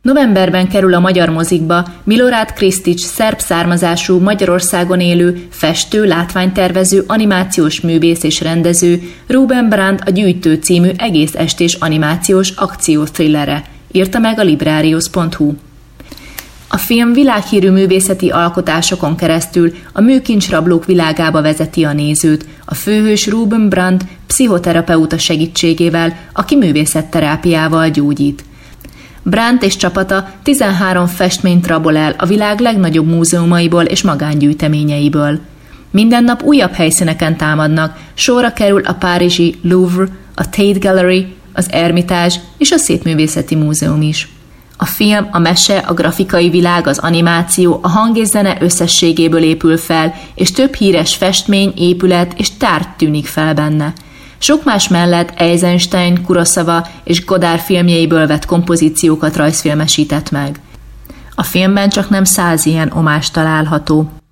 Novemberben kerül a magyar mozikba Milorad Kristić szerb származású Magyarországon élő, festő, látványtervező, animációs művész és rendező Ruben Brandt a Gyűjtő című egész estés animációs akcióthrillere, írta meg a librarius.hu. A film világhírű művészeti alkotásokon keresztül a műkincsrablók világába vezeti a nézőt, a főhős Ruben Brandt pszichoterapeuta segítségével, aki művészetterápiával gyógyít. Brandt és csapata 13 festményt rabol el a világ legnagyobb múzeumaiból és magángyűjteményeiből. Minden nap újabb helyszíneken támadnak, sorra kerül a párizsi Louvre, a Tate Gallery, az Ermitage és a Szépművészeti Múzeum is. A film, a mese, a grafikai világ, az animáció, a hang és zene összességéből épül fel, és több híres festmény, épület és tárgy tűnik fel benne. Sok más mellett Eisenstein, Kurosawa és Godard filmjeiből vett kompozíciókat rajzfilmesített meg. A filmben csak nem 100 ilyen omázs található.